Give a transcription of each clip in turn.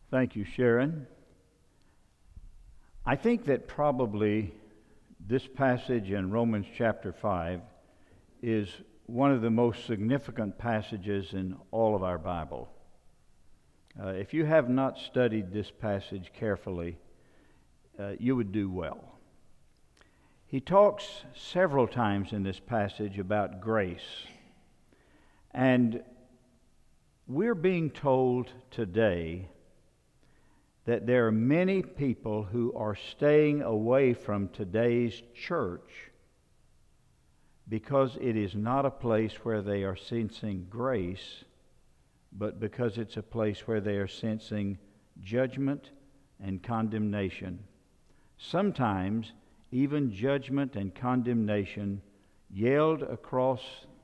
Thank you, Sharon. I think that probably this passage in Romans chapter 5 is one of the most significant passages in all of our Bible. If you have not studied this passage carefully, you would do well. He talks several times in this passage about grace. And we're being told today that there are many people who are staying away from today's church because it is not a place where they are sensing grace, but because it's a place where they are sensing judgment and condemnation. Sometimes even judgment and condemnation yelled across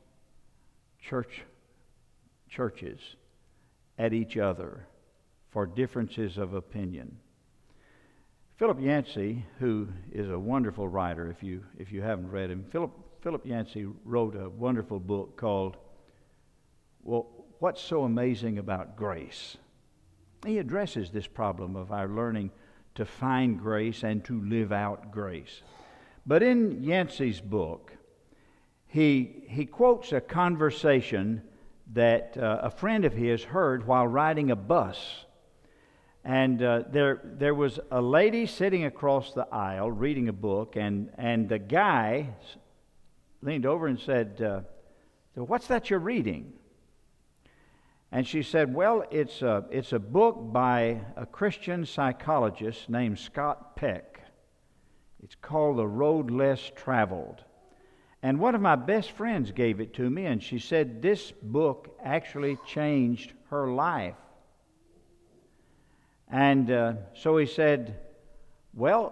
churches at each other for differences of opinion. Philip Yancey, who is a wonderful writer, if you haven't read him, Philip Yancey wrote a wonderful book called, What's So Amazing About Grace? He addresses this problem of our learning to find grace and to live out grace. But in Yancey's book, he quotes a conversation that a friend of his heard while riding a bus. And there was a lady sitting across the aisle reading a book, and the guy leaned over and said, "What's that you're reading?" And she said, "Well, it's a book by a Christian psychologist named Scott Peck. It's called The Road Less Traveled. And one of my best friends gave it to me, and she said this book actually changed her life." And so he said, "Well,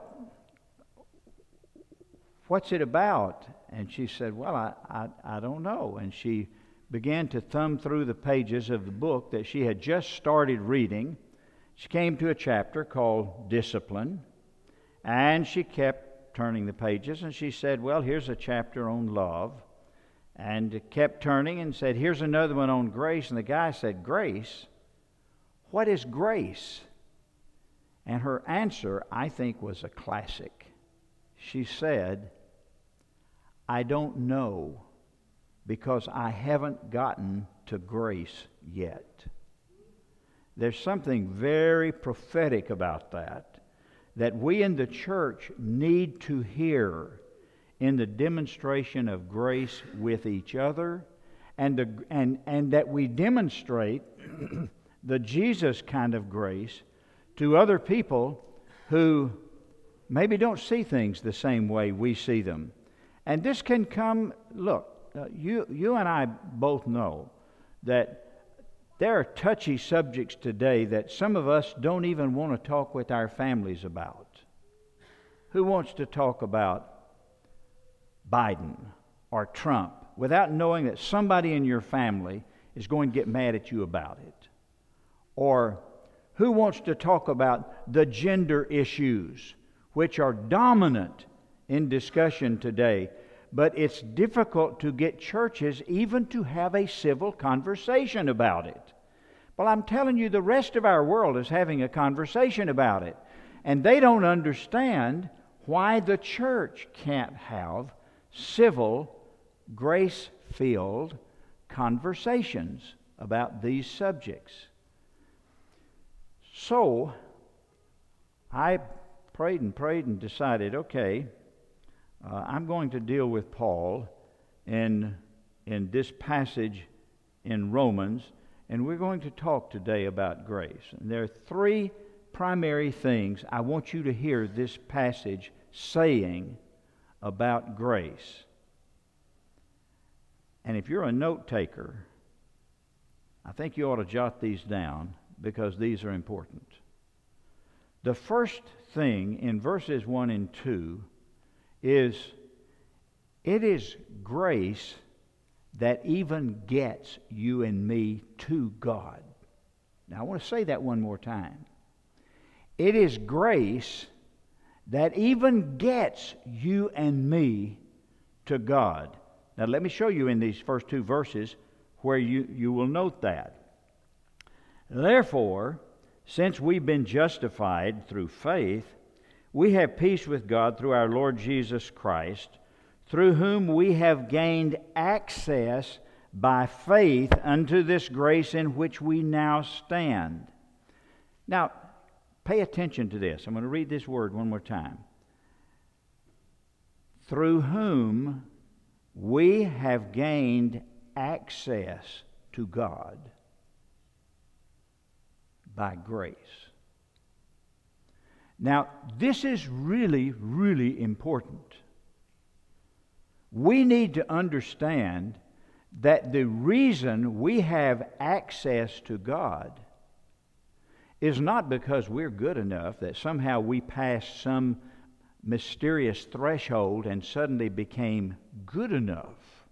what's it about?" And she said, "Well, I don't know." And she began to thumb through the pages of the book that she had just started reading. She came to a chapter called Discipline, and she kept turning the pages, and she said, "Well, here's a chapter on love," and kept turning and said, "Here's another one on grace." And the guy said, "Grace? What is grace?" And her answer, I think, was a classic. She said, "I don't know, because I haven't gotten to grace yet." There's something very prophetic about that we in the church need to hear in the demonstration of grace with each other, and that we demonstrate the Jesus kind of grace to other people who maybe don't see things the same way we see them. And this can come, look, you and I both know that there are touchy subjects today that some of us don't even want to talk with our families about. Who wants to talk about Biden or Trump without knowing that somebody in your family is going to get mad at you about it? Or who wants to talk about the gender issues, which are dominant in discussion today? But it's difficult to get churches even to have a civil conversation about it. Well, I'm telling you, the rest of our world is having a conversation about it. And they don't understand why the church can't have civil, grace-filled conversations about these subjects. So, I prayed and decided, okay, I'm going to deal with Paul in this passage in Romans, and we're going to talk today about grace. And there are three primary things I want you to hear this passage saying about grace. And if you're a note taker, I think you ought to jot these down, because these are important. The first thing in verses 1 and 2 is, it is grace that even gets you and me to God. Now I want to say that one more time. It is grace that even gets you and me to God. Now let me show you in these first two verses where you will note that. Therefore, since we've been justified through faith, we have peace with God through our Lord Jesus Christ, through whom we have gained access by faith unto this grace in which we now stand. Now, pay attention to this. I'm going to read this word one more time. Through whom we have gained access to God by grace. Now, this is really, really important. We need to understand that the reason we have access to God is not because we're good enough, that somehow we passed some mysterious threshold and suddenly became good enough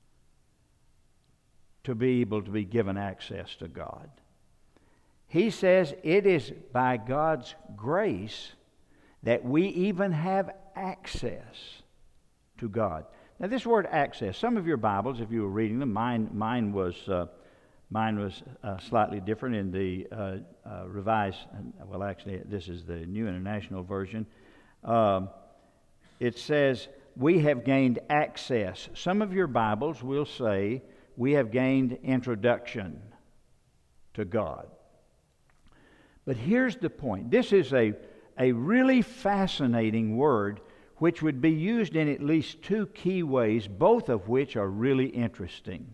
to be able to be given access to God. He says it is by God's grace that we even have access to God. Now, this word access, some of your Bibles, if you were reading them, mine was slightly different in the Revised. Well, actually, this is the New International Version. It says we have gained access. Some of your Bibles will say we have gained introduction to God. But here's the point. This is a really fascinating word which would be used in at least two key ways, both of which are really interesting.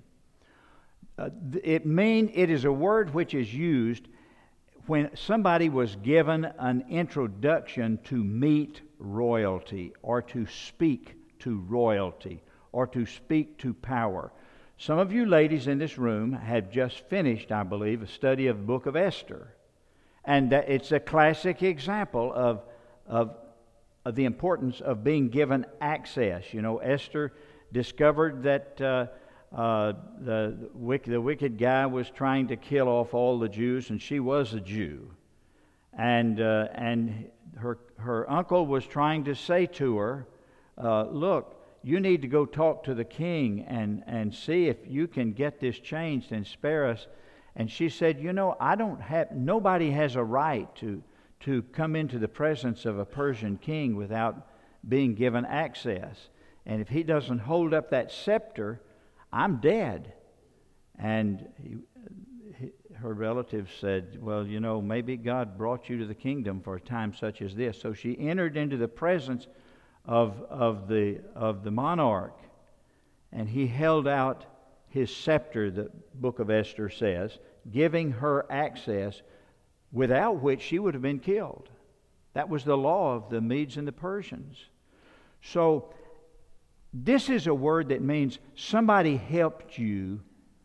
It is a word which is used when somebody was given an introduction to meet royalty, or to speak to royalty, or to speak to power. Some of you ladies in this room have just finished, I believe, a study of the book of Esther. And it's a classic example of the importance of being given access. You know, Esther discovered that the wicked guy was trying to kill off all the Jews, and she was a Jew. And her uncle was trying to say to her, look, you need to go talk to the king and see if you can get this changed and spare us. And she said, you know, nobody has a right to come into the presence of a Persian king without being given access. And if he doesn't hold up that scepter, I'm dead. And her relatives said, well, you know, maybe God brought you to the kingdom for a time such as this. So she entered into the presence of the monarch, and he held out his scepter, the book of Esther says, giving her access, without which she would have been killed. That was the law of the Medes and the Persians. So this is a word that means somebody helped you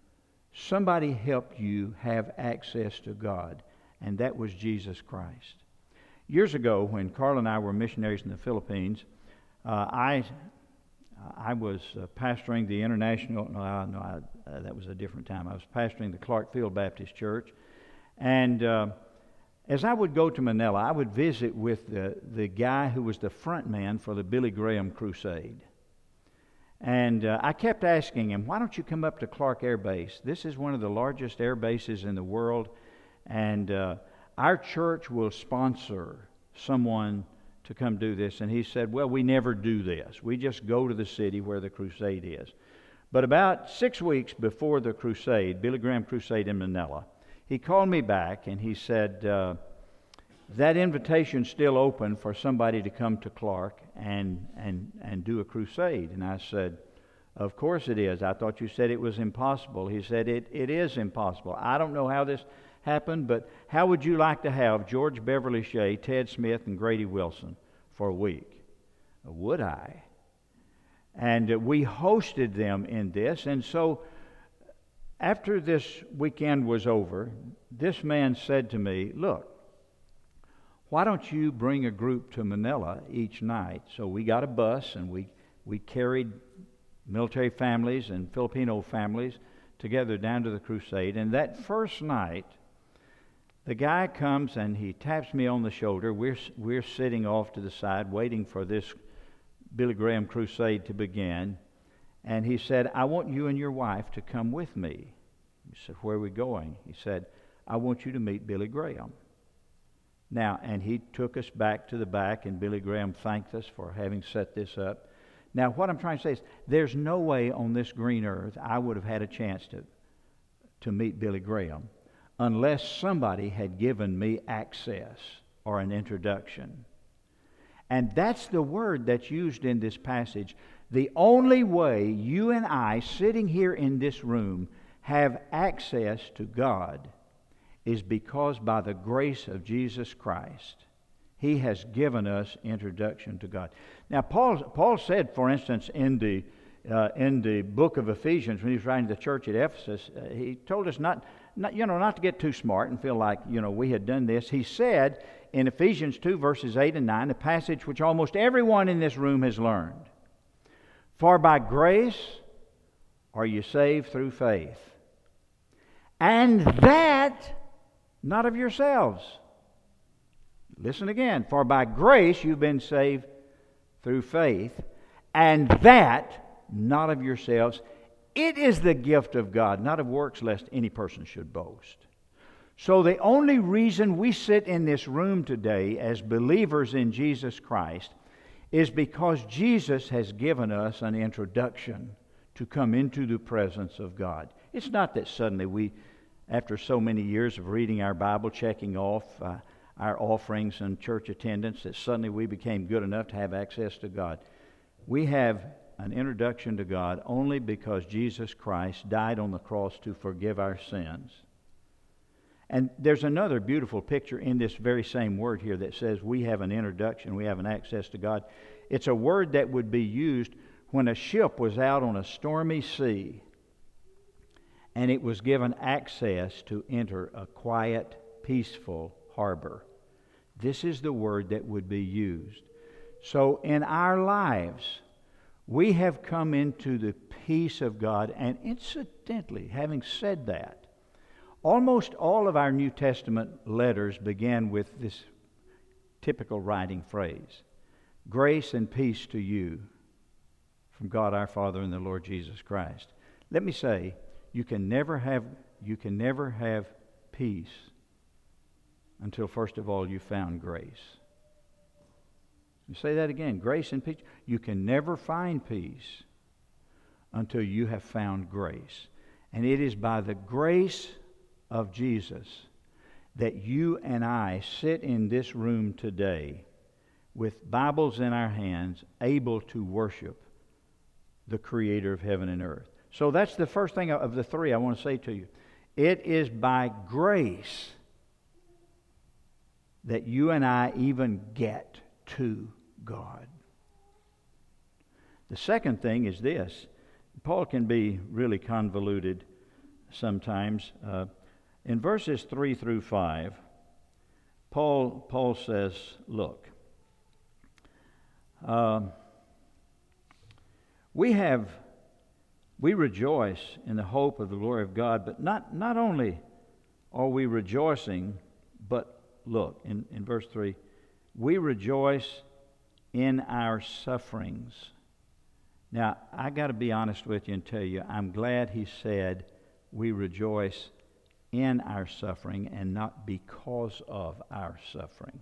have access to God, and that was Jesus Christ. Years ago, when Carl and I were missionaries in the Philippines, I was pastoring the international. That was a different time. I was pastoring the Clark Field Baptist Church, and as I would go to Manila, I would visit with the guy who was the front man for the Billy Graham Crusade. And I kept asking him, why don't you come up to Clark Air Base? This is one of the largest air bases in the world, and our church will sponsor someone to come do this. And he said, well, we never do this. We just go to the city where the crusade is. But about 6 weeks before the crusade, Billy Graham Crusade in Manila, he called me back and he said, that invitation's still open for somebody to come to Clark and do a crusade. And I said, of course it is. I thought you said it was impossible. He said, it is impossible. I don't know how this happened, but how would you like to have George Beverly Shea, Ted Smith, and Grady Wilson for a week? Would I? And we hosted them in this. And so after this weekend was over, this man said to me, look, why don't you bring a group to Manila each night? So we got a bus, and we carried military families and Filipino families together down to the crusade. And that first night, the guy comes and he taps me on the shoulder. We're sitting off to the side waiting for this Billy Graham crusade to begin. And he said, I want you and your wife to come with me. I said, where are we going? He said, I want you to meet Billy Graham. Now, and he took us back to the back, and Billy Graham thanked us for having set this up. Now, what I'm trying to say is, there's no way on this green earth I would have had a chance to meet Billy Graham unless somebody had given me access or an introduction. And that's the word that's used in this passage. The only way you and I, sitting here in this room, have access to God is because by the grace of Jesus Christ, He has given us introduction to God. Now, Paul said, for instance, in the book of Ephesians, when he was writing to the church at Ephesus, he told us not to get too smart and feel like we had done this. He said in Ephesians 2 verses 8 and 9, a passage which almost everyone in this room has learned, "For by grace are you saved through faith, and that not of yourselves." Listen again. "For by grace you've been saved through faith, and that not of yourselves. It is the gift of God, not of works, lest any person should boast." So the only reason we sit in this room today as believers in Jesus Christ is because Jesus has given us an introduction to come into the presence of God. It's not that suddenly we, after so many years of reading our Bible, checking off our offerings and church attendance, that suddenly we became good enough to have access to God. We have an introduction to God only because Jesus Christ died on the cross to forgive our sins. And there's another beautiful picture in this very same word here that says we have an introduction, we have an access to God. It's a word that would be used when a ship was out on a stormy sea and it was given access to enter a quiet, peaceful harbor. This is the word that would be used. So in our lives, we have come into the peace of God. And incidentally, having said that, almost all of our New Testament letters began with this typical writing phrase: "Grace and peace to you from God our Father and the Lord Jesus Christ." Let me say, you can never have peace until first of all you found grace. You say that again, grace and peace. You can never find peace until you have found grace. And it is by the grace of Jesus that you and I sit in this room today with Bibles in our hands, able to worship the Creator of heaven and earth. So that's the first thing of the three I want to say to you. It is by grace that you and I even get to God. The second thing is this. Paul can be really convoluted sometimes. In verses 3 through 5, Paul says, look, we rejoice in the hope of the glory of God, but not only are we rejoicing, but look, in verse 3, we rejoice in our sufferings. Now, I got to be honest with you and tell you, I'm glad he said we rejoice in our suffering and not because of our suffering.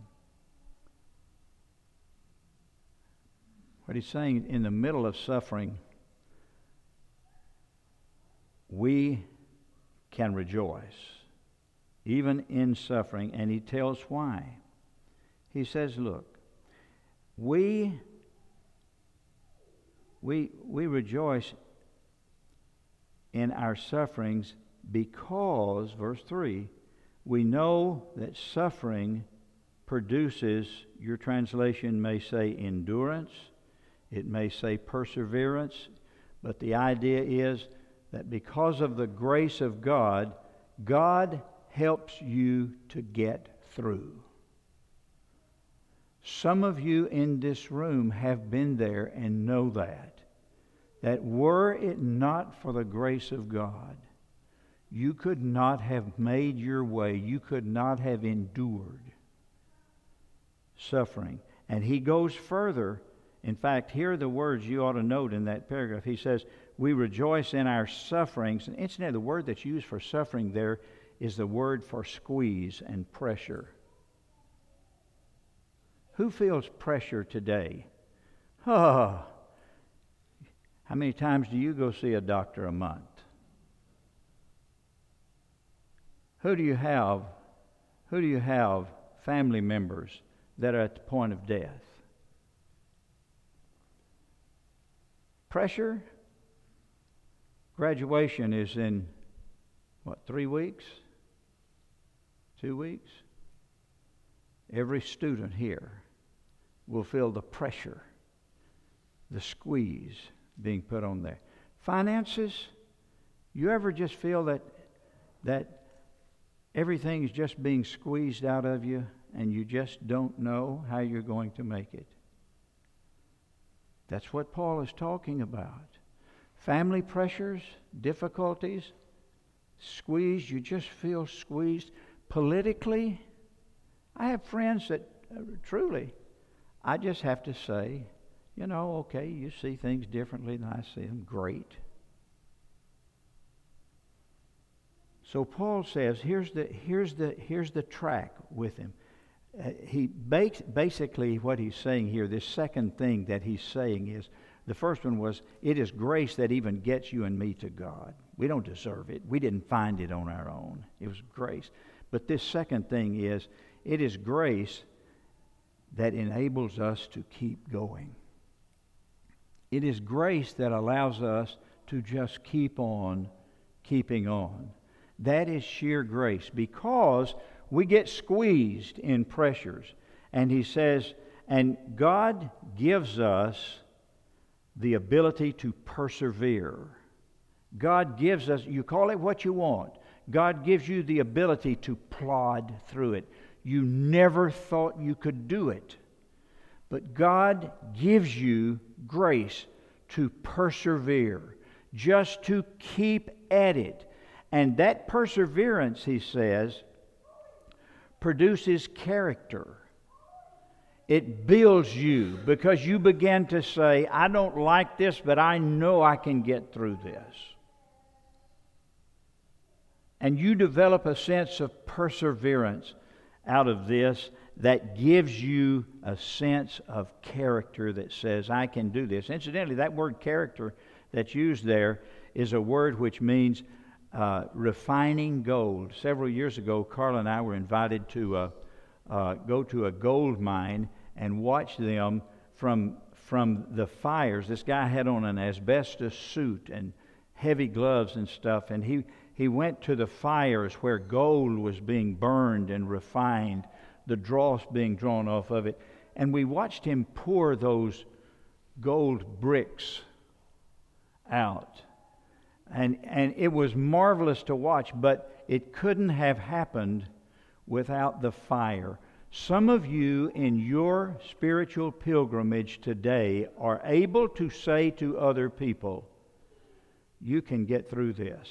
What he's saying, in the middle of suffering, we can rejoice, even in suffering, and he tells why. He says, look, we rejoice in our sufferings because, verse 3, we know that suffering produces, your translation may say endurance, it may say perseverance, but the idea is that because of the grace of God, God helps you to get through. Some of you in this room have been there and know that were it not for the grace of God, you could not have made your way, you could not have endured suffering. And he goes further. In fact, here are the words you ought to note in that paragraph. He says, we rejoice in our sufferings. And incidentally, the word that's used for suffering there is the word for squeeze and pressure. Who feels pressure today? Oh, how many times do you go see a doctor a month? Who do you have family members that are at the point of death? Pressure? Graduation is in, 3 weeks? 2 weeks? Every student here will feel the pressure, the squeeze being put on there. Finances? You ever just feel that everything is just being squeezed out of you and you just don't know how you're going to make it? That's what Paul is talking about. Family pressures, difficulties, squeezed. You just feel squeezed. Politically, I have friends that truly, I just have to say, okay, you see things differently than I see them. Great. So Paul says, here's the track with him. Basically what he's saying here, this second thing that he's saying is, the first one was, it is grace that even gets you and me to God. We don't deserve it. We didn't find it on our own. It was grace. But this second thing is, it is grace that enables us to keep going. It is grace that allows us to just keep on keeping on. That is sheer grace, because we get squeezed in pressures. And he says, and God gives us the ability to persevere. God gives us, you call it what you want, God gives you the ability to plod through it. You never thought you could do it. But God gives you grace to persevere, just to keep at it. And that perseverance, he says, produces character. It builds you, because you begin to say, I don't like this, but I know I can get through this. And you develop a sense of perseverance out of this that gives you a sense of character that says, I can do this. Incidentally, that word character that's used there is a word which means refining gold. Several years ago, Carl and I were invited to go to a gold mine and watch them from the fires. This guy had on an asbestos suit and heavy gloves and stuff, and he went to the fires where gold was being burned and refined, the dross being drawn off of it, and we watched him pour those gold bricks out. And it was marvelous to watch, but it couldn't have happened without the fire. Some of you in your spiritual pilgrimage today are able to say to other people, you can get through this.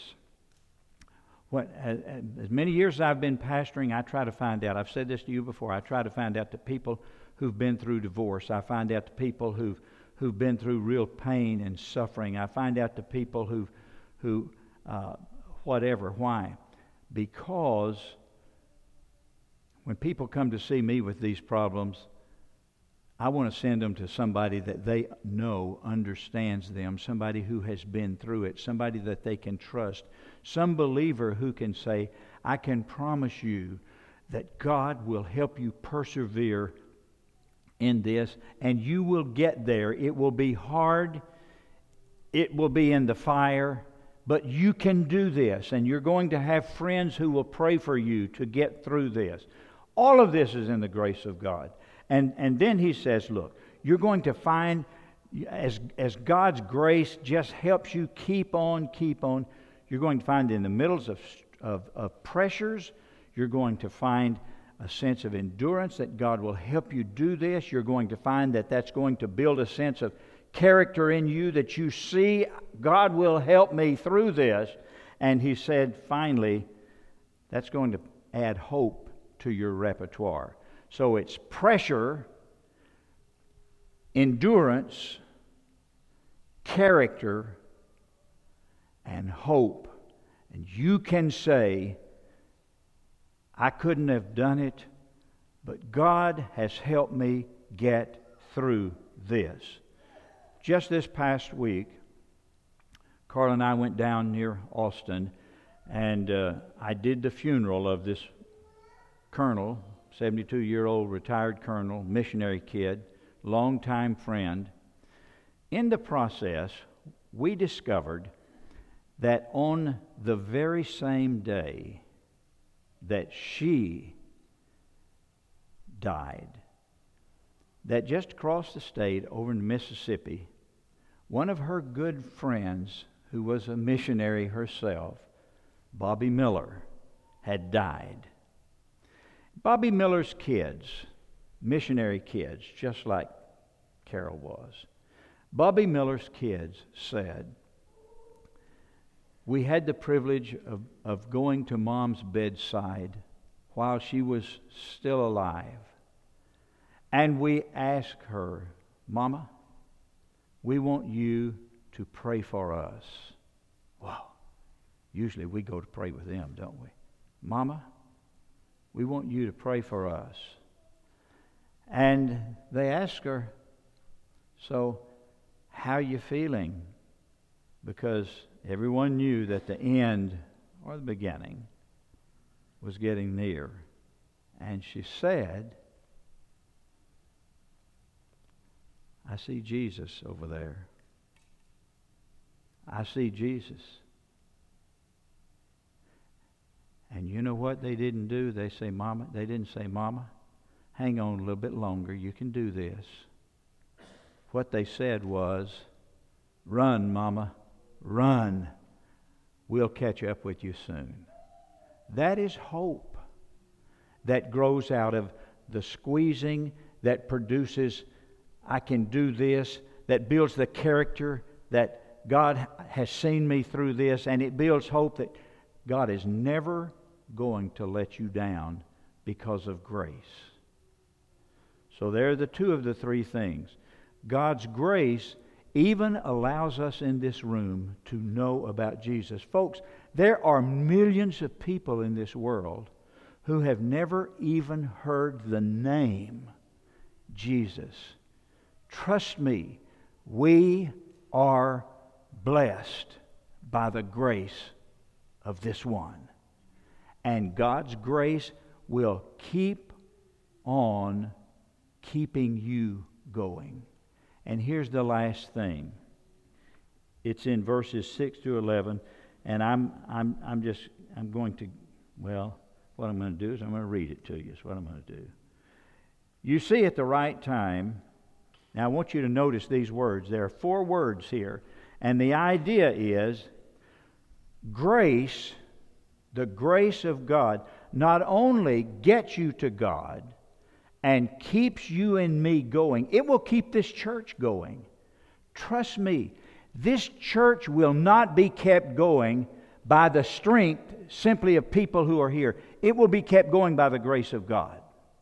As many years as I've been pastoring, I try to find out, I've said this to you before, I try to find out the people who've been through divorce. I find out the people who've been through real pain and suffering. I find out the people who whatever. Why? Because when people come to see me with these problems, I want to send them to somebody that they know understands them, somebody who has been through it, somebody that they can trust, some believer who can say, I can promise you that God will help you persevere in this, and you will get there. It will be hard. It will be in the fire. But you can do this, and you're going to have friends who will pray for you to get through this. All of this is in the grace of God. And then he says, look, you're going to find, as God's grace just helps you keep on, you're going to find in the middles of pressures, you're going to find a sense of endurance that God will help you do this. You're going to find that that's going to build a sense of character in you that you see, God will help me through this. And he said, finally, that's going to add hope to your repertoire. So it's pressure, endurance, character, and hope. And you can say, I couldn't have done it, but God has helped me get through this. Just this past week, Carl and I went down near Austin, and I did the funeral of this colonel, 72-year-old retired colonel, missionary kid, longtime friend. In the process, we discovered that on the very same day that she died, that just across the state over in Mississippi, one of her good friends, who was a missionary herself, Bobby Miller, had died. Bobby Miller's kids, missionary kids, just like Carol was. Bobby Miller's kids said, we had the privilege of going to Mom's bedside while she was still alive. And we asked her, Mama, we want you to pray for us. Wow. Usually we go to pray with them, don't we? Mama, we want you to pray for us. And they asked her, so how are you feeling? Because everyone knew that the end or the beginning was getting near. And she said, I see Jesus over there. I see Jesus. And you know what they didn't do? They didn't say, Mama, hang on a little bit longer. You can do this. What they said was, run, Mama, run. We'll catch up with you soon. That is hope that grows out of the squeezing, that produces, I can do this, that builds the character that God has seen me through this, and it builds hope that God is never going to let you down because of grace. So there are the two of the three things. God's grace even allows us in this room to know about Jesus. Folks, there are millions of people in this world who have never even heard the name Jesus. Trust me, we are blessed by the grace of this one. And God's grace will keep on keeping you going. And here's the last thing. It's in verses 6 to 11, and I'm going to, well, what I'm going to do is I'm going to read it to you. Is what I'm going to do. You see, at the right time. Now I want you to notice these words. There are 4 words here, and the idea is grace. The grace of God not only gets you to God and keeps you and me going, it will keep this church going. Trust me, this church will not be kept going by the strength simply of people who are here. It will be kept going by the grace of God.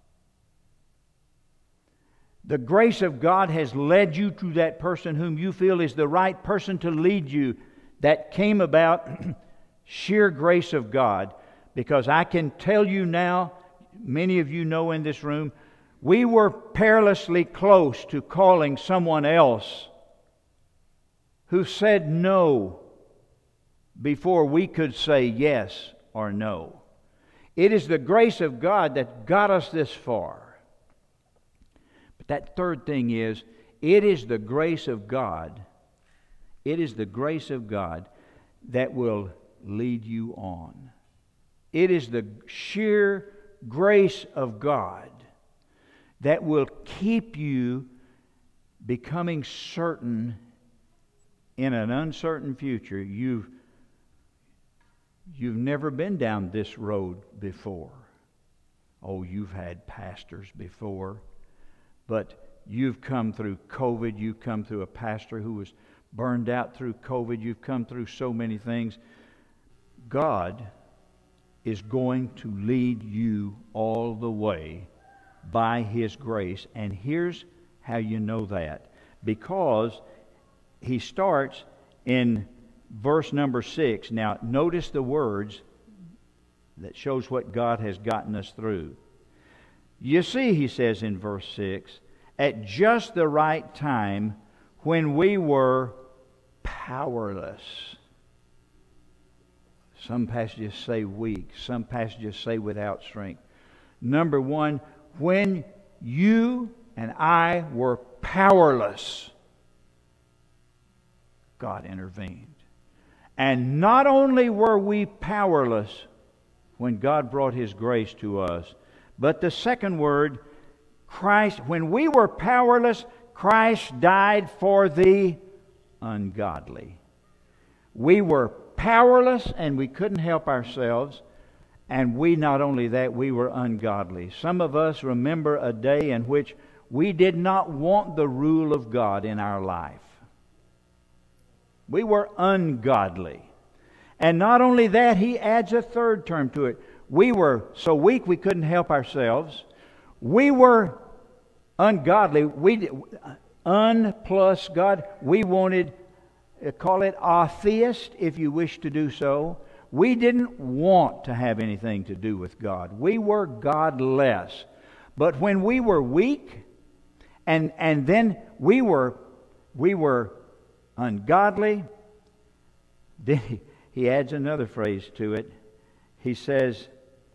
The grace of God has led you to that person whom you feel is the right person to lead you. That came about sheer grace of God. Because I can tell you now, many of you know in this room, we were perilously close to calling someone else who said no before we could say yes or no. It is the grace of God that got us this far. But that third thing is, it is the grace of God. It is the grace of God that will lead you on. It is the sheer grace of God that will keep you becoming certain in an uncertain future. You've never been down this road before. Oh, you've had pastors before, but you've come through COVID. You've come through a pastor who was burned out through COVID. You've come through so many things. God is going to lead you all the way by His grace. And here's how you know that. Because He starts in verse number 6. Now, notice the words that shows what God has gotten us through. You see, He says in verse 6, at just the right time when we were powerless. Some passages say weak. Some passages say without strength. Number one, when you and I were powerless, God intervened. And not only were we powerless when God brought His grace to us, but the second word, Christ, when we were powerless, Christ died for the ungodly. We were powerless and we couldn't help ourselves. And we, not only that, we were ungodly. Some of us remember a day in which we did not want the rule of God in our life. We were ungodly. And not only that, he adds a third term to it. We were so weak we couldn't help ourselves. We were ungodly. Plus God. We wanted, call it atheist if you wish to do so. We didn't want to have anything to do with God. We were godless. But when we were weak, and then we were ungodly, then he adds another phrase to it. He says,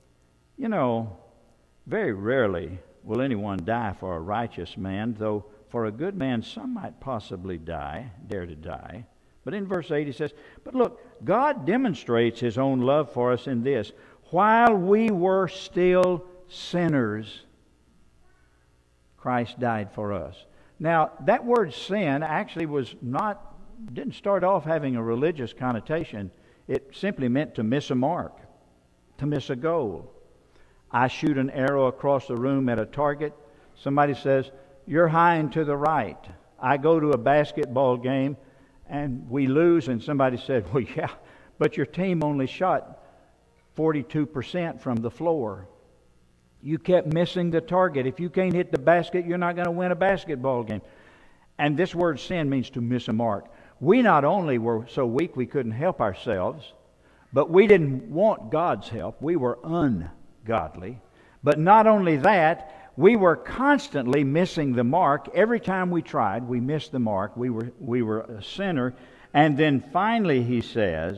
very rarely will anyone die for a righteous man, though for a good man some might possibly dare to die. But in verse 8 he says, but look, God demonstrates His own love for us in this. While we were still sinners, Christ died for us. Now, that word sin actually didn't start off having a religious connotation. It simply meant to miss a mark, to miss a goal. I shoot an arrow across the room at a target. Somebody says, you're high and to the right. I go to a basketball game and we lose, and somebody said, well, yeah, but your team only shot 42% from the floor. You kept missing the target. If you can't hit the basket, you're not going to win a basketball game. And this word sin means to miss a mark. We not only were so weak we couldn't help ourselves, but we didn't want God's help. We were ungodly. But not only that, we were constantly missing the mark. Every time we tried, we missed the mark. We were a sinner. And then finally he says,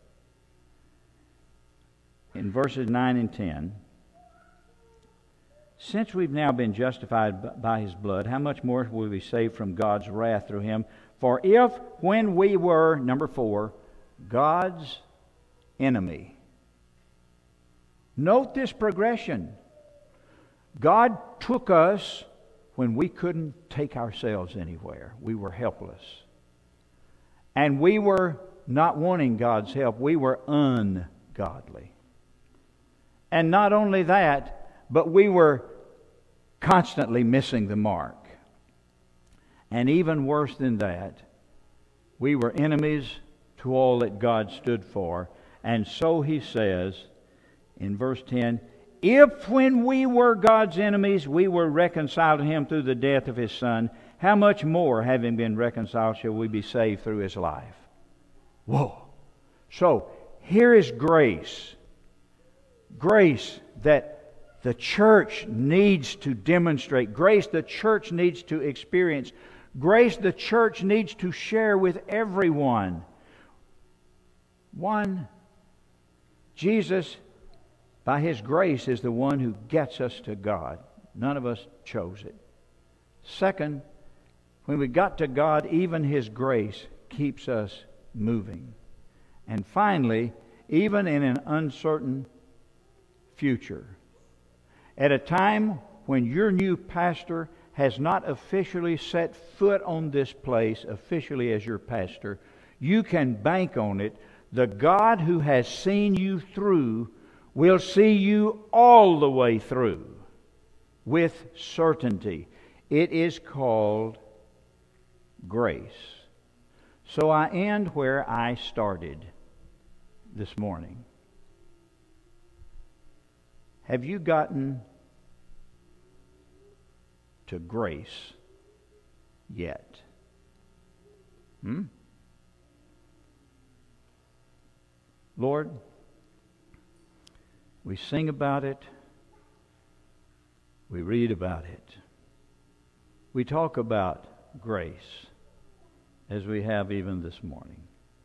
in verses 9 and 10, since we've now been justified by His blood, how much more will we be saved from God's wrath through Him? For if, when we were, number 4, God's enemy. Note this progression. God took us when we couldn't take ourselves anywhere. We were helpless. And we were not wanting God's help. We were ungodly. And not only that, but we were constantly missing the mark. And even worse than that, we were enemies to all that God stood for. And so he says in verse 10, if when we were God's enemies, we were reconciled to Him through the death of His Son, how much more, having been reconciled, shall we be saved through His life? Whoa! So, here is grace. Grace that the church needs to demonstrate. Grace the church needs to experience. Grace the church needs to share with everyone. One, Jesus, by His grace, is the one who gets us to God. None of us chose it. Second, when we got to God, even His grace keeps us moving. And finally, even in an uncertain future, at a time when your new pastor has not officially set foot on this place officially as your pastor, you can bank on it. The God who has seen you through will see you all the way through with certainty. It is called grace. So I end where I started this morning. Have you gotten to grace yet? Lord, we sing about it. We read about it. we talk about grace, as we have even this morning.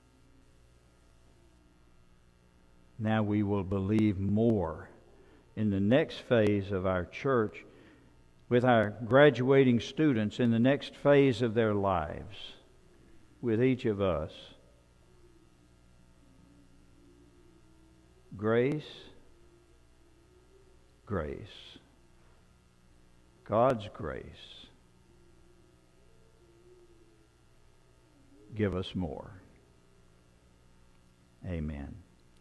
Now we will believe more in the next phase of our church with our graduating students, in the next phase of their lives, with each of us. Grace, grace. God's grace. Give us more. Amen.